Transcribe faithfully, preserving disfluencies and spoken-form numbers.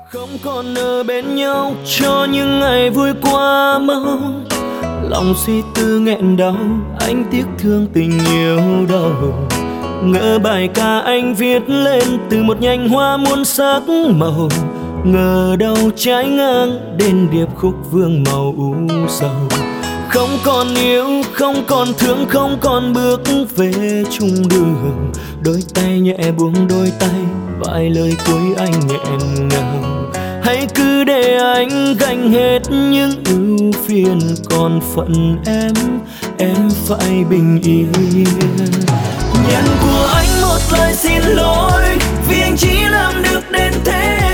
Không còn ở bên nhau cho những ngày vui qua mau, lòng suy tư nghẹn đau, anh tiếc thương tình yêu đâu. Ngỡ bài ca anh viết lên từ một nhành hoa muôn sắc màu, ngờ đâu trái ngang đến điệp khúc vương màu u sầu. Không còn yêu, không còn thương, không còn bước về chung đường. Đôi tay nhẹ buông đôi tay, vài lời cuối anh nghẹn ngào. Hãy cứ để anh gánh hết những ưu phiền, còn phận em, em phải bình yên. Nhận của anh một lời xin lỗi, vì anh chỉ làm được đến thế.